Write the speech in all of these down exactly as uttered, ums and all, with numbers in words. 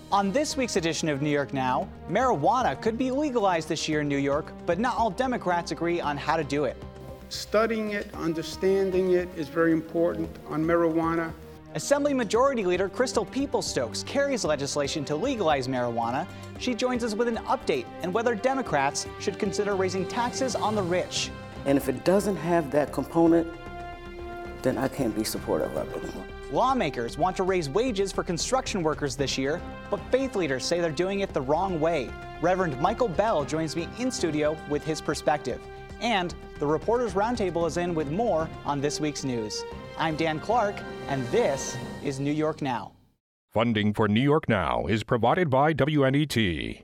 On this week's edition of New York Now, marijuana could be legalized this year in New York, but not all Democrats agree on how to do it. Studying it, understanding it is very important on marijuana. Assembly Majority Leader Crystal Peoples-Stokes carries legislation to legalize marijuana. She joins us with an update on whether Democrats should consider raising taxes on the rich. And if it doesn't have that component, then I can't be supportive of it. Lawmakers want to raise wages for construction workers this year, but faith leaders say they're doing it the wrong way. Reverend Michael Bell joins me in studio with his perspective. And the Reporters Roundtable is in with more on this week's news. I'm Dan Clark, and this is New York Now. Funding for New York Now is provided by W N E T.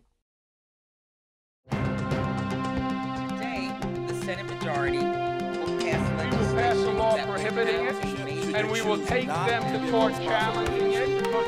Today, the Senate majority will pass legislation. We will pass a law prohibiting it, and we will take them to court challenging it.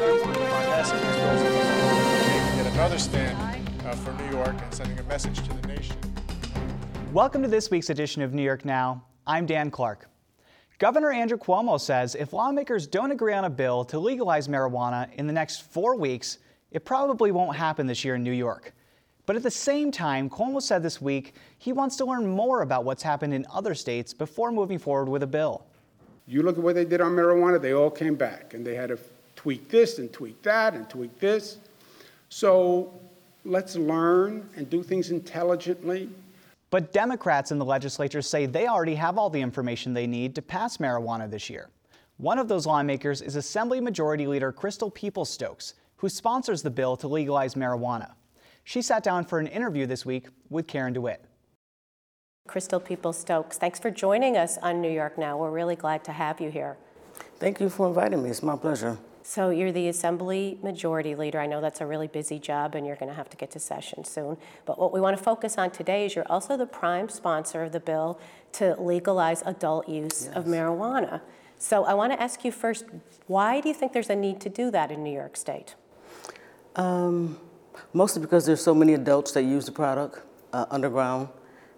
Yet another stand uh, for New York and sending a message to the nation. Welcome to this week's edition of New York Now. I'm Dan Clark. Governor Andrew Cuomo says if lawmakers don't agree on a bill to legalize marijuana in the next four weeks, it probably won't happen this year in New York. But at the same time, Cuomo said this week he wants to learn more about what's happened in other states before moving forward with a bill. You look at what they did on marijuana, they all came back, and they had to tweak this and tweak that and tweak this. So let's learn and do things intelligently. But Democrats in the legislature say they already have all the information they need to pass marijuana this year. One of those lawmakers is Assembly Majority Leader Crystal Peoples-Stokes, who sponsors the bill to legalize marijuana. She sat down for an interview this week with Karen DeWitt. Crystal Peoples-Stokes, thanks for joining us on New York Now. We're really glad to have you here. Thank you for inviting me. It's my pleasure. So you're the Assembly Majority Leader. I know that's a really busy job and you're going to have to get to session soon. But what we want to focus on today is you're also the prime sponsor of the bill to legalize adult use yes. of marijuana. So I want to ask you first, why do you think there's a need to do that in New York State? Um, mostly because there's so many adults that use the product uh, underground.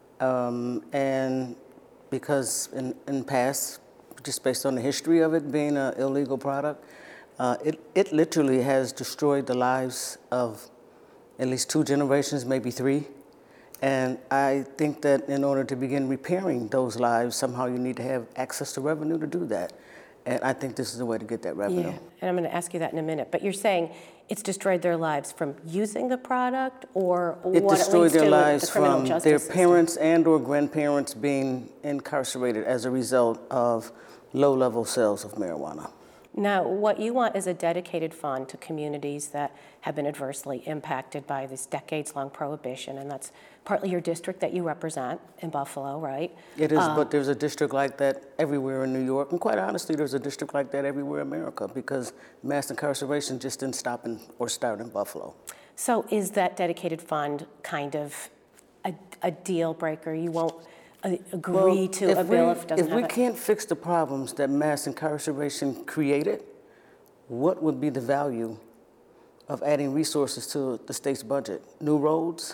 Um, and because in, in past, just based on the history of it being an illegal product, Uh, it, it literally has destroyed the lives of at least two generations, maybe three. And I think that in order to begin repairing those lives, somehow you need to have access to revenue to do that. And I think this is the way to get that revenue. Yeah, and I'm going to ask you that in a minute. But you're saying it's destroyed their lives from using the product, or it what destroyed it their to lives the criminal from justice their system. parents and or grandparents being incarcerated as a result of low-level sales of marijuana. Now, what you want is a dedicated fund to communities that have been adversely impacted by this decades-long prohibition, and that's partly your district that you represent in Buffalo, right? It is, uh, but there's a district like that everywhere in New York, and quite honestly, there's a district like that everywhere in America, because mass incarceration just didn't stop in, or start in Buffalo. So is that dedicated fund kind of a, a deal breaker? You won't agree well, to a we, bill if it doesn't if have we it? can't fix the problems that mass incarceration created, what would be the value of adding resources to the state's budget? New roads?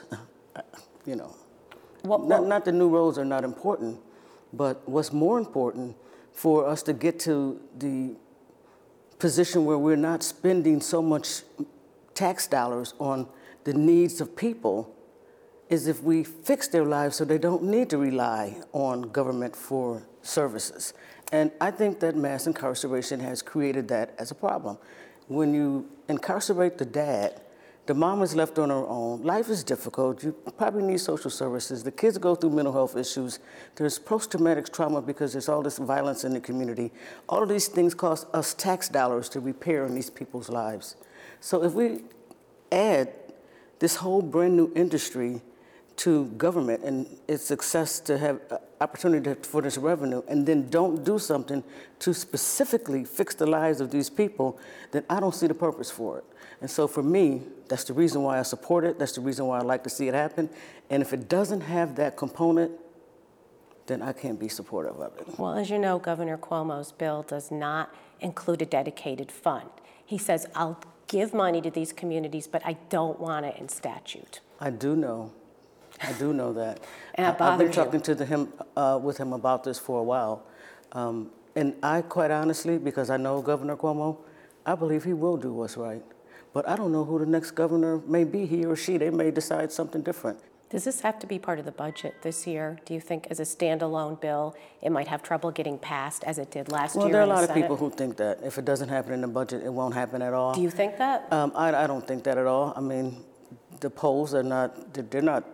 you know, what, not, what? not that new roads are not important, but what's more important for us to get to the position where we're not spending so much tax dollars on the needs of people is if we fix their lives so they don't need to rely on government for services. And I think that mass incarceration has created that as a problem. When you incarcerate the dad, the mom is left on her own. Life is difficult. You probably need social services. The kids go through mental health issues. There's post-traumatic trauma because there's all this violence in the community. All of these things cost us tax dollars to repair in these people's lives. So if we add this whole brand new industry to government and its success to have opportunity for this revenue, and then don't do something to specifically fix the lives of these people, then I don't see the purpose for it. And so for me, that's the reason why I support it. That's the reason why I like to see it happen. And if it doesn't have that component, then I can't be supportive of it. Well, as you know, Governor Cuomo's bill does not include a dedicated fund. He says, I'll give money to these communities, but I don't want it in statute. I do know. I do know that. And that I've been bothers talking you. to the, him uh, with him about this for a while. Um, and I, quite honestly, because I know Governor Cuomo, I believe he will do what's right. but I don't know who the next governor may be, he or she. They may decide something different. Does this have to be part of the budget this year? Do you think as a standalone bill, it might have trouble getting passed as it did last Well, year there are in a the lot of Senate? people who think that if it doesn't happen in the budget, it won't happen at all. Do you think that? Um, I, I don't think that at all. I mean, the polls are not, they're not,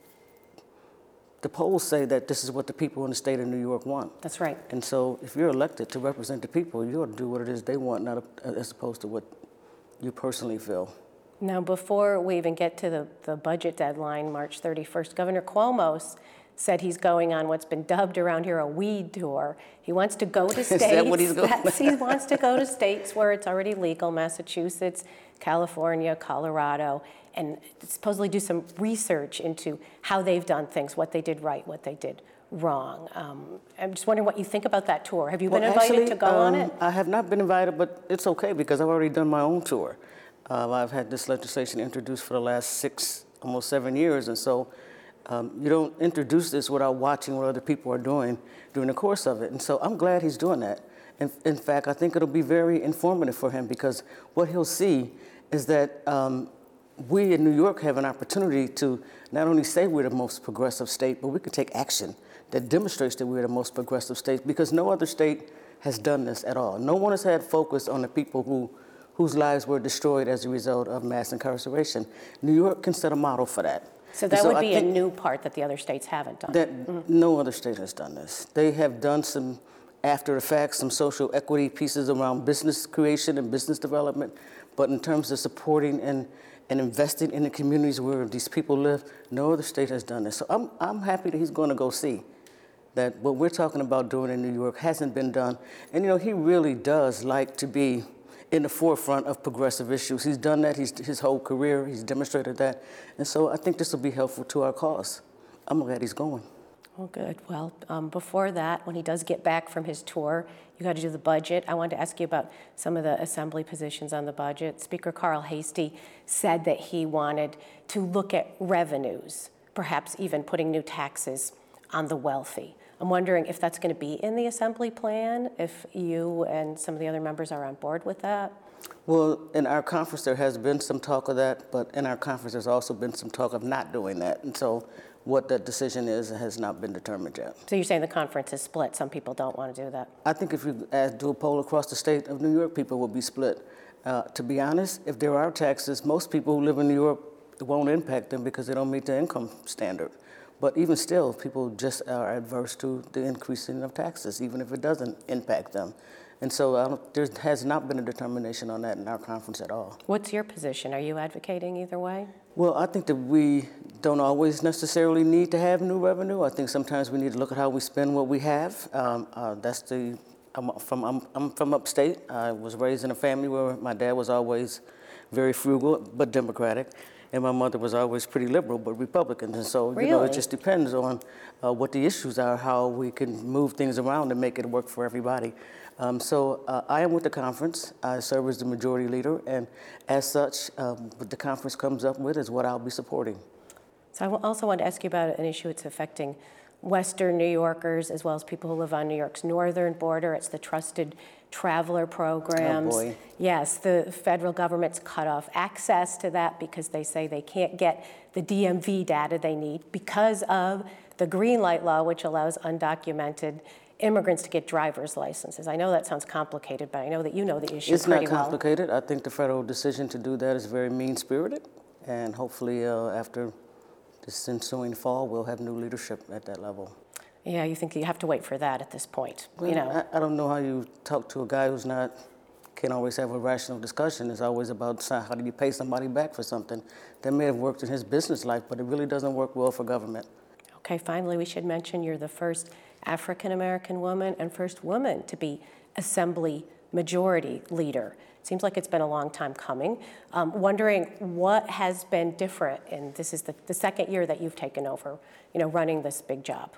the polls say that this is what the people in the state of New York want. That's right. And so if you're elected to represent the people, you ought to do what it is they want, not as opposed to what you personally feel. Now, before we even get to the, the budget deadline, March thirty-first, Governor Cuomo said he's going on what's been dubbed around here a weed tour. He wants to go to states. Is that what he's going? That's, he wants to go to states where it's already legal, Massachusetts, California, Colorado, and supposedly do some research into how they've done things, what they did right, what they did wrong. Um, I'm just wondering what you think about that tour. Have you been Well, invited actually, to go um, on it? I have not been invited, but it's okay because I've already done my own tour. Uh, I've had this legislation introduced for the last six, almost seven years, and so um, you don't introduce this without watching what other people are doing during the course of it. And so I'm glad he's doing that. In, in fact, I think it'll be very informative for him because what he'll see is that um, we in New York have an opportunity to not only say we're the most progressive state, but we can take action that demonstrates that we're the most progressive state because no other state has done this at all. No one has had focus on the people who whose lives were destroyed as a result of mass incarceration. New York can set a model for that. So that so would I be a think new part that the other states haven't done. That Mm-hmm. no other state has done this. They have done some, after the fact, some social equity pieces around business creation and business development, but in terms of supporting and, and investing in the communities where these people live, no other state has done this. So I'm, I'm happy that he's going to go see that what we're talking about doing in New York hasn't been done. And you know, he really does like to be in the forefront of progressive issues. He's done that he's, his whole career. He's demonstrated that. And so I think this will be helpful to our cause. I'm glad he's going. Well, good. Well, um, before that, when he does get back from his tour, you got to do the budget. I wanted to ask you about some of the assembly positions on the budget. Speaker Carl Heastie said that he wanted to look at revenues, perhaps even putting new taxes on the wealthy. I'm wondering if that's going to be in the assembly plan, if you and some of the other members are on board with that. Well, in our conference, there has been some talk of that, but in our conference, there's also been some talk of not doing that. And so what that decision is has not been determined yet. So you're saying the conference is split. Some people don't want to do that. I think if you uh, do a poll across the state of New York, people will be split. Uh, to be honest, if there are taxes, most people who live in New York, it won't impact them because they don't meet the income standard. But even still, people just are adverse to the increasing of taxes, even if it doesn't impact them. And so I don't, there has not been a determination on that in our conference at all. What's your position? Are you advocating either way? Well, I think that we don't always necessarily need to have new revenue. I think sometimes we need to look at how we spend what we have. Um, uh, that's the, I'm from, I'm, I'm from upstate. I was raised in a family where my dad was always very frugal, but Democratic. And my mother was always pretty liberal, but Republican. And so, Really? you know, it just depends on uh, what the issues are, how we can move things around and make it work for everybody. Um, so uh, I am with the conference. I serve as the majority leader. And as such, um, what the conference comes up with is what I'll be supporting. So I also wanted to ask you about an issue that's affecting Western New Yorkers as well as people who live on New York's northern border. It's the Trusted Traveler programs. Oh, boy. Yes, the federal government's cut off access to that because they say they can't get the D M V data they need because of the green light law, which allows undocumented immigrants to get driver's licenses. I know that sounds complicated, but I know that you know the issue It's pretty not well. complicated. I think the federal decision to do that is very mean-spirited. And hopefully uh, after this ensuing fall, we'll have new leadership at that level. Yeah, you think you have to wait for that at this point, Well, you know? I, I don't know how you talk to a guy who's not, can't always have a rational discussion. It's always about how do you pay somebody back for something. That may have worked in his business life, but it really doesn't work well for government. Okay, finally, we should mention you're the first African-American woman and first woman to be Assembly Majority Leader. Seems like it's been a long time coming. Um, wondering what has been different, and this is the, the second year that you've taken over, you know, running this big job.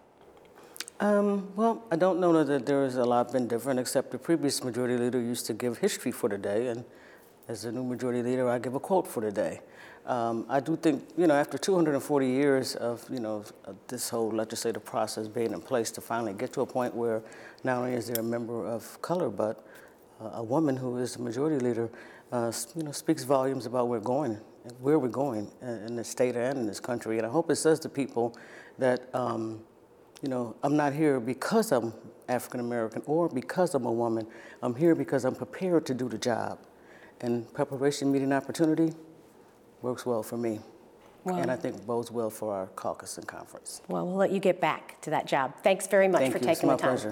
Um, well, I don't know that there is a lot been different, except the previous majority leader used to give history for the day, and as the new majority leader, I give a quote for the day. Um, I do think, you know, after two hundred forty years of, you know, of this whole legislative process being in place to finally get to a point where not only is there a member of color, but uh, a woman who is the majority leader, uh, you know, speaks volumes about where we're going, where we're going in the state and in this country. And I hope it says to people that, um, you know, I'm not here because I'm African American or because I'm a woman. I'm here because I'm prepared to do the job. And preparation meeting opportunity works well for me. Wow. And I think bodes well for our caucus and conference. Well, we'll let you get back to that job. Thanks very much Thank for you. taking It's the my time. pleasure.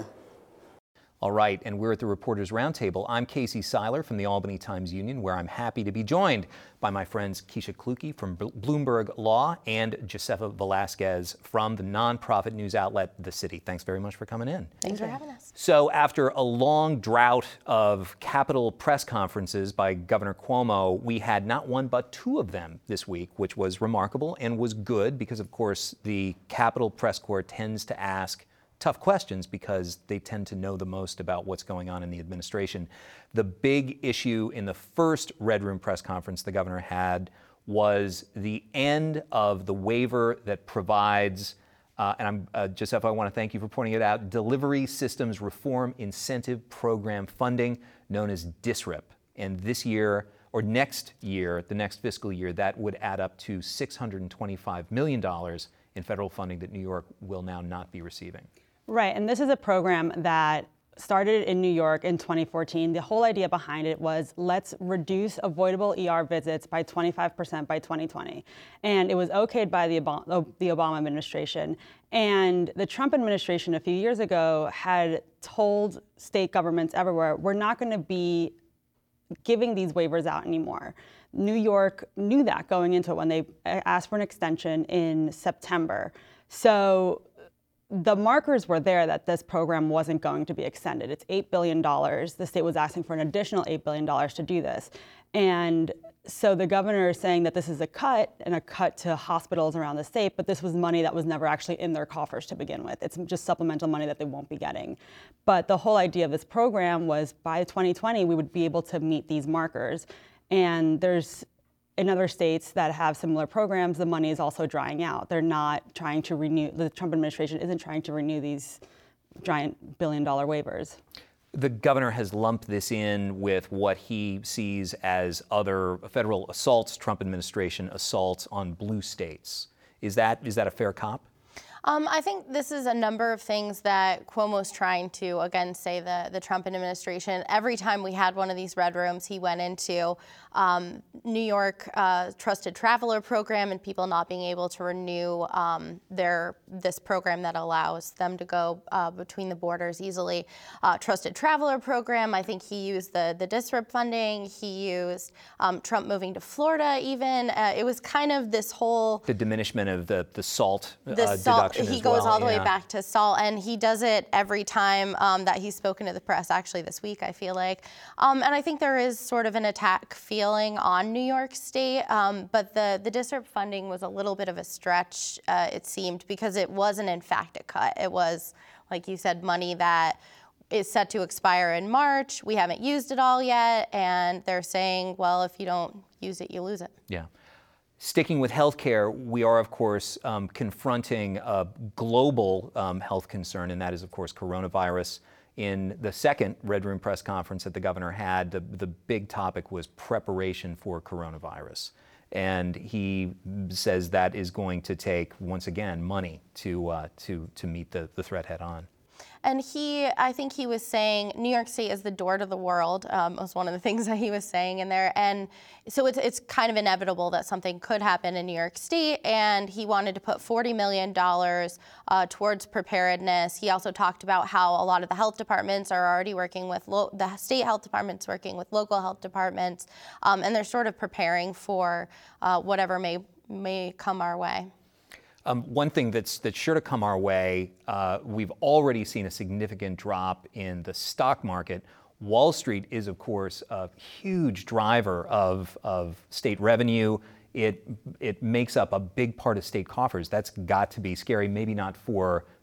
All right, and we're at the Reporters Roundtable. I'm Casey Seiler from the Albany Times-Union, where I'm happy to be joined by my friends Keisha Kluge from Bloomberg Law and Josefa Velasquez from the nonprofit news outlet The City. Thanks very much for coming in. Thanks for having us. So after a long drought of Capitol press conferences by Governor Cuomo, we had not one but two of them this week, which was remarkable and was good because, of course, the Capitol Press Corps tends to ask tough questions because they tend to know the most about what's going on in the administration. The big issue in the first Red Room press conference the governor had was the end of the waiver that provides, uh, and I'm, uh, Josefa, I want to thank you for pointing it out, Delivery Systems Reform Incentive Program funding, known as D S R I P. And this year, or next year, the next fiscal year, that would add up to six hundred twenty-five million dollars in federal funding that New York will now not be receiving. Right, and this is a program that started in New York in twenty fourteen. The whole idea behind it was let's reduce avoidable E R visits by twenty-five percent by twenty twenty. And it was okayed by the Obama, the Obama administration. And the Trump administration a few years ago had told state governments everywhere, we're not going to be giving these waivers out anymore. New York knew that going into it when they asked for an extension in September. So the markers were there that this program wasn't going to be extended. It's eight billion dollars. The state was asking for an additional eight billion dollars to do this. And so the governor is saying that this is a cut and a cut to hospitals around the state, but this was money that was never actually in their coffers to begin with. It's just supplemental money that they won't be getting. But the whole idea of this program was by twenty twenty, we would be able to meet these markers. And there's in other states that have similar programs, the money is also drying out. They're not trying to renew, the Trump administration isn't trying to renew these giant billion dollar waivers. The governor has lumped this in with what he sees as other federal assaults, Trump administration assaults on blue states. Is that is that a fair cop? Um, I think this is a number of things that Cuomo's trying to, again, say the, the Trump administration. Every time we had one of these red rooms, he went into um, New York uh, Trusted Traveler program and people not being able to renew um, their this program that allows them to go uh, between the borders easily. Uh, Trusted Traveler program, I think he used the, the D S R I P funding. He used um, Trump moving to Florida even. Uh, it was kind of this whole... The diminishment of the, the SALT uh, the SALT, deduction he as goes well. all the yeah. way back to SALT, and he does it every time um, that he's spoken to the press, actually this week, I feel like. Um, and I think there is sort of an attack feeling on New York State, um, but the, the D S R I P funding was a little bit of a stretch, uh, it seemed, because it wasn't in fact a cut. It was, like you said, money that is set to expire in March. We haven't used it all yet, and they're saying, well, if you don't use it, you lose it. Yeah. Sticking with healthcare, we are, of course, um, confronting a global um, health concern, and that is, of course, coronavirus. In the second Red Room press conference that the governor had, the, the big topic was preparation for coronavirus. And he says that is going to take, once again, money to, uh, to, to meet the, the threat head on. And he, I think he was saying New York State is the door to the world, um, was one of the things that he was saying in there. And so it's, it's kind of inevitable that something could happen in New York State. And he wanted to put forty million dollars uh, towards preparedness. He also talked about how a lot of the health departments are already working with, lo- the state health departments working with local health departments. Um, and they're sort of preparing for uh, whatever may, may come our way. Um, one thing that's that's sure to come our way, uh, we've already seen a significant drop in the stock market. Wall Street is, of course, a huge driver of, of state revenue. It, it makes up a big part of state coffers. That's got to be scary, maybe not for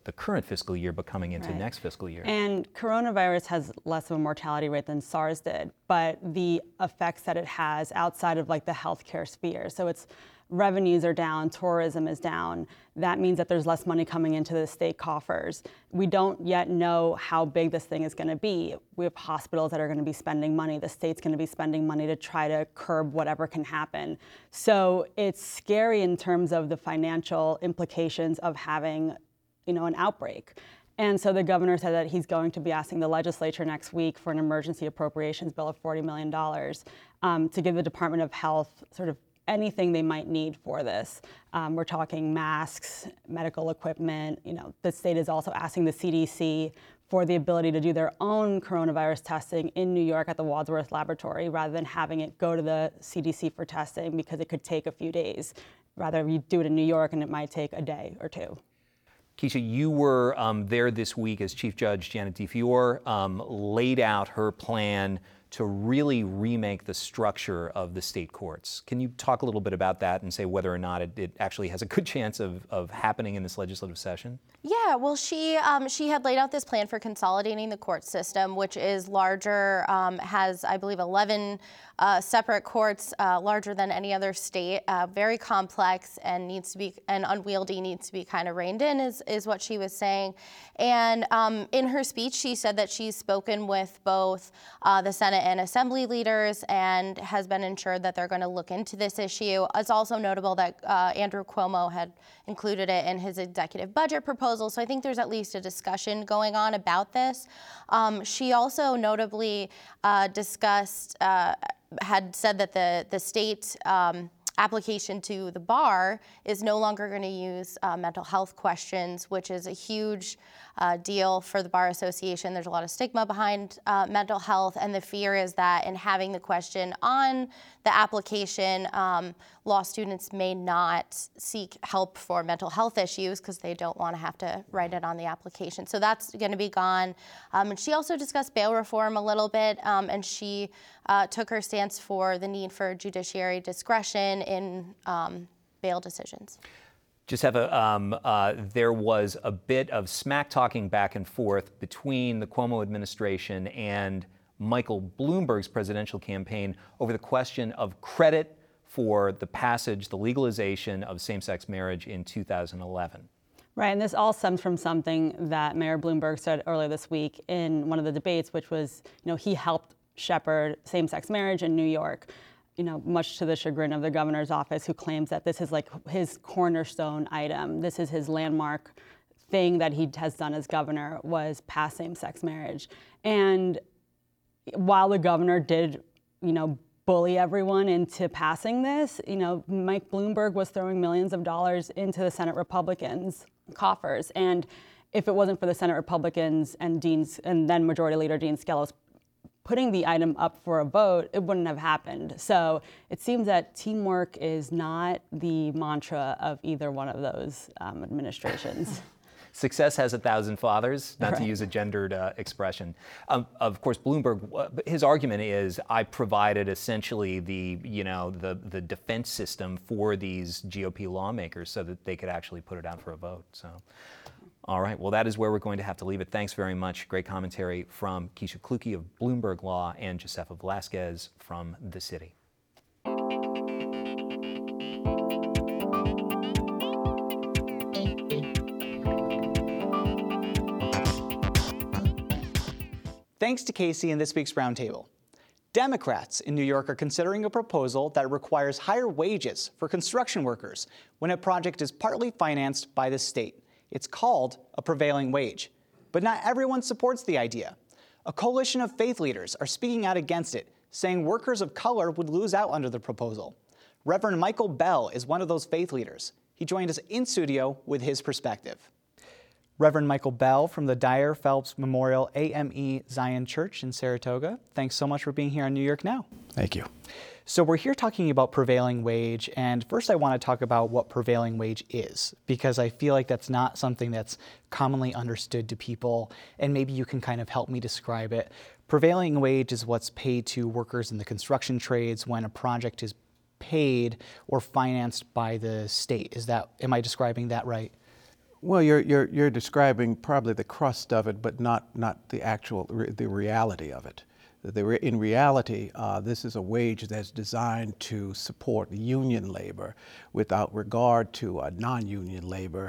the current fiscal year, but coming into Right. next fiscal year. And coronavirus has less of a mortality rate than SARS did, but the effects that it has outside of like the healthcare sphere. So it's revenues are down, tourism is down. That means that there's less money coming into the state coffers. We don't yet know how big this thing is going to be. We have hospitals that are going to be spending money. The state's going to be spending money to try to curb whatever can happen. So it's scary in terms of the financial implications of having, you know, an outbreak. And so the governor said that he's going to be asking the legislature next week for an emergency appropriations bill of forty million dollars um, to give the Department of Health sort of anything they might need for this. Um, we're talking masks, medical equipment. You know, the state is also asking the C D C for the ability to do their own coronavirus testing in New York at the Wadsworth Laboratory rather than having it go to the C D C for testing because it could take a few days. Rather, you do it in New York and it might take a day or two. Keisha, you were um, there this week as Chief Judge Janet DeFiore um, laid out her plan to really remake the structure of the state courts. Can you talk a little bit about that and say whether or not it, it actually has a good chance of, of happening in this legislative session? Yeah, well, she um, she had laid out this plan for consolidating the court system, which is larger, um, has, I believe, eleven uh, separate courts, uh, larger than any other state, uh, very complex and needs to be, and unwieldy, needs to be kind of reined in, is, is what she was saying. And um, in her speech, she said that she's spoken with both uh, the Senate and Assembly leaders and has been assured that they're going to look into this issue. It's also notable that uh, Andrew Cuomo had included it in his executive budget proposal, so I think there's at least a discussion going on about this. Um, she also notably uh, discussed, uh, had said that the, the state um, application to the bar is no longer going to use uh, mental health questions, which is a huge uh, deal for the Bar Association. There's a lot of stigma behind uh, mental health, and the fear is that in having the question on the application, um, law students may not seek help for mental health issues because they don't want to have to write it on the application. So that's going to be gone. Um, and she also discussed bail reform a little bit, um, and she uh, took her stance for the need for judiciary discretion in um, bail decisions. Giuseppe, um, uh, there was a bit of smack talking back and forth between the Cuomo administration and Michael Bloomberg's presidential campaign over the question of credit for the passage, the legalization of same-sex marriage in two thousand eleven. Right, and this all stems from something that Mayor Bloomberg said earlier this week in one of the debates, which was, you know, he helped shepherd same-sex marriage in New York, you know, much to the chagrin of the governor's office, who claims that this is like his cornerstone item. This is his landmark thing that he has done as governor, was pass same-sex marriage. And while the governor did, you know, bully everyone into passing this, you know, Mike Bloomberg was throwing millions of dollars into the Senate Republicans' coffers. And if it wasn't for the Senate Republicans and Dean's, and then Majority Leader Dean Skelos putting the item up for a vote, it wouldn't have happened. So it seems that teamwork is not the mantra of either one of those um, administrations. Success has a thousand fathers, not right. to use a gendered uh, expression. Um, of course, Bloomberg, his argument is, I provided essentially the, you know, the, the defense system for these G O P lawmakers so that they could actually put it out for a vote. So, all right, well, that is where we're going to have to leave it. Thanks very much. Great commentary from Keisha Kluge of Bloomberg Law and Josefa Velasquez from The City. Thanks to Casey in this week's Roundtable. Democrats in New York are considering a proposal that requires higher wages for construction workers when a project is partly financed by the state. It's called a prevailing wage. But not everyone supports the idea. A coalition of faith leaders are speaking out against it, saying workers of color would lose out under the proposal. Reverend Michael Bell is one of those faith leaders. He joined us in studio with his perspective. Reverend Michael Bell from the Dyer Phelps Memorial A M E Zion Church in Saratoga. Thanks so much for being here on New York Now. Thank you. So we're here talking about prevailing wage, and first I want to talk about what prevailing wage is, because I feel like that's not something that's commonly understood to people, and maybe you can kind of help me describe it. Prevailing wage is what's paid to workers in the construction trades when a project is paid or financed by the state. Is that, am I describing that right? Well, you're, you're, you're describing probably the crust of it, but not, not the actual, the reality of it. The, in reality, uh, this is a wage that's designed to support union labor without regard to uh, non-union labor.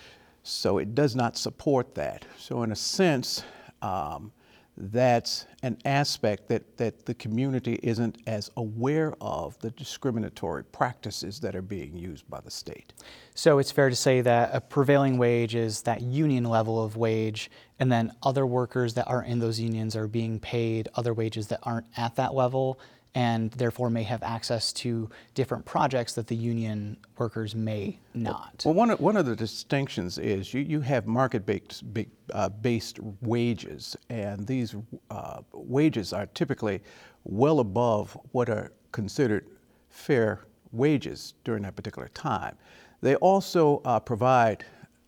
So it does not support that. So in a sense, um, that's an aspect that, that the community isn't as aware of, the discriminatory practices that are being used by the state. So it's fair to say that a prevailing wage is that union level of wage, and then other workers that aren't in those unions are being paid other wages that aren't at that level, and therefore may have access to different projects that the union workers may not. Well, one of, one of the distinctions is you, you have market-based uh, based wages, and these uh, wages are typically well above what are considered fair wages during that particular time. They also uh, provide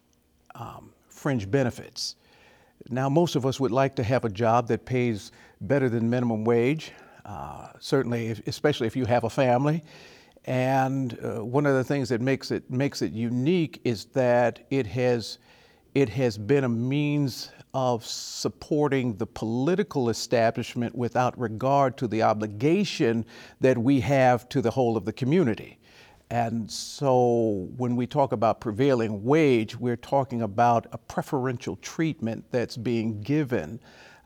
um, fringe benefits. Now, most of us would like to have a job that pays better than minimum wage. Uh, certainly, if, especially if you have a family. And uh, one of the things that makes it makes it unique is that it has it has been a means of supporting the political establishment without regard to the obligation that we have to the whole of the community. And so when we talk about prevailing wage, we're talking about a preferential treatment that's being given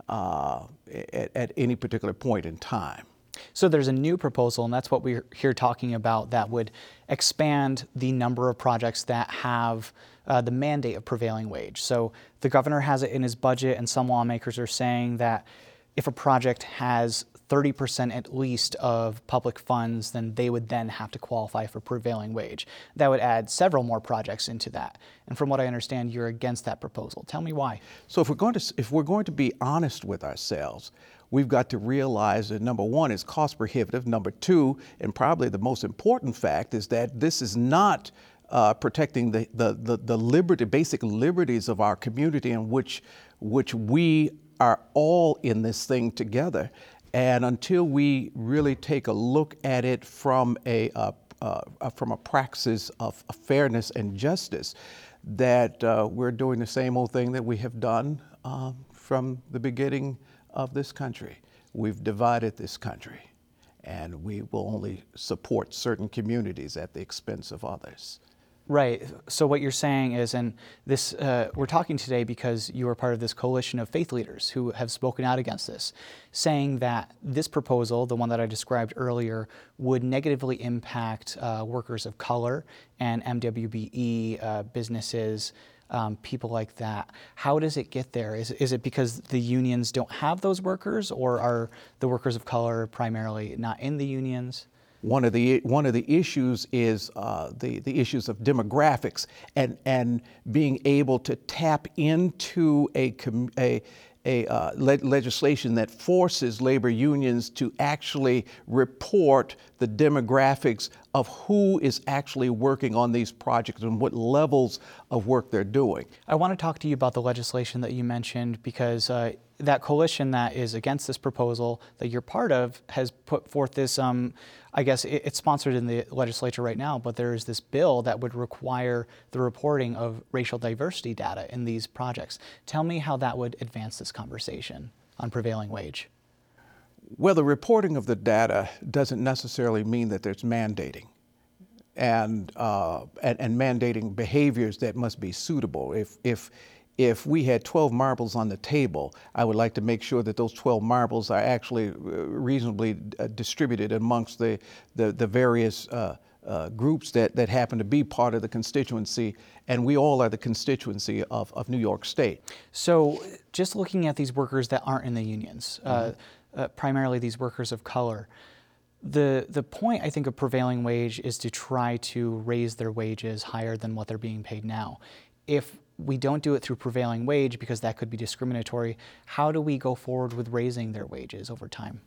Uh, at, at any particular point in time. So there's a new proposal, and that's what we're here talking about, that would expand the number of projects that have uh, the mandate of prevailing wage. So the governor has it in his budget, and some lawmakers are saying that if a project has thirty percent at least of public funds, then they would then have to qualify for prevailing wage. That would add several more projects into that. And from what I understand, you're against that proposal. Tell me why. So if we're going to, if we're going to be honest with ourselves, we've got to realize that number one, it's cost prohibitive. Number two, and probably the most important fact, is that this is not uh, protecting the, the, the, the liberty, basic liberties of our community, in which, which we are all in this thing together. And until we really take a look at it from a, uh, uh, from a praxis of, of fairness and justice, that uh, we're doing the same old thing that we have done uh, from the beginning of this country. We've divided this country, and we will only support certain communities at the expense of others. Right. So what you're saying is, and this, uh, we're talking today because you are part of this coalition of faith leaders who have spoken out against this, saying that this proposal, the one that I described earlier, would negatively impact uh, workers of color and M W B E uh, businesses, um, people like that. How does it get there? Is, is it because the unions don't have those workers, or are the workers of color primarily not in the unions? One of the one of the issues is uh, the the issues of demographics and and being able to tap into a a a uh, le- legislation that forces labor unions to actually report the demographics of who is actually working on these projects and what levels of work they're doing. I want to talk to you about the legislation that you mentioned, because uh, that coalition that is against this proposal that you're part of has put forth this, um, I guess it, it's sponsored in the legislature right now, but there is this bill that would require the reporting of racial diversity data in these projects. Tell me how that would advance this conversation on prevailing wage. Well, the reporting of the data doesn't necessarily mean that there's mandating and, uh, and, and mandating behaviors that must be suitable. If, if, If we had twelve marbles on the table, I would like to make sure that those twelve marbles are actually reasonably uh, distributed amongst the, the, the various uh, uh, groups that, that happen to be part of the constituency, and we all are the constituency of, of New York State. So just looking at these workers that aren't in the unions, mm-hmm. uh, uh, primarily these workers of color, the, the point, I think, of prevailing wage is to try to raise their wages higher than what they're being paid now. If we don't do it through prevailing wage, because that could be discriminatory, how do we go forward with raising their wages over time?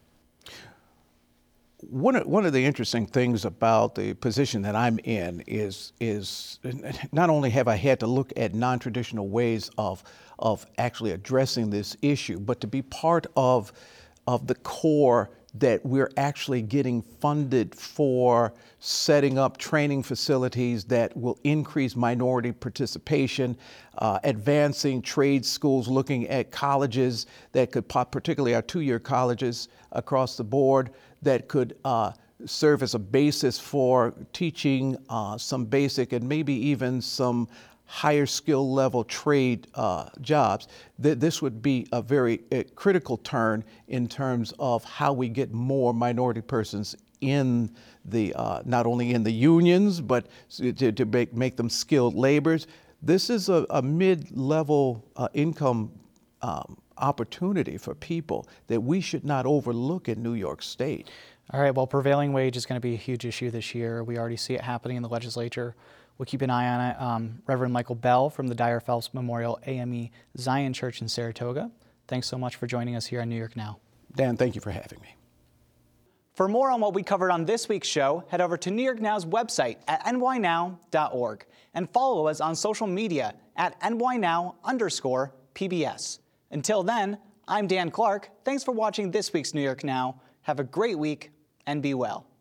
One of, one of the interesting things about the position that I'm in is, is not only have I had to look at non-traditional ways of, of actually addressing this issue, but to be part of, of the core that we're actually getting funded for setting up training facilities that will increase minority participation, uh, advancing trade schools, looking at colleges that could, particularly our two-year colleges across the board, that could uh, serve as a basis for teaching uh, some basic and maybe even some higher skill level trade uh, jobs. Th- this would be a very uh, critical turn in terms of how we get more minority persons in the, uh, not only in the unions, but to, to make, make them skilled laborers. This is a, a mid-level uh, income um, opportunity for people that we should not overlook in New York State. All right, well, prevailing wage is going to be a huge issue this year. We already see it happening in the legislature. We'll keep an eye on it. Um, Reverend Michael Bell from the Dyer Phelps Memorial A M E Zion Church in Saratoga. Thanks so much for joining us here on New York Now. Dan, thank you for having me. For more on what we covered on this week's show, head over to New York Now's website at N Y now dot org and follow us on social media at N Y now underscore P B S. Until then, I'm Dan Clark. Thanks for watching this week's New York Now. Have a great week and be well.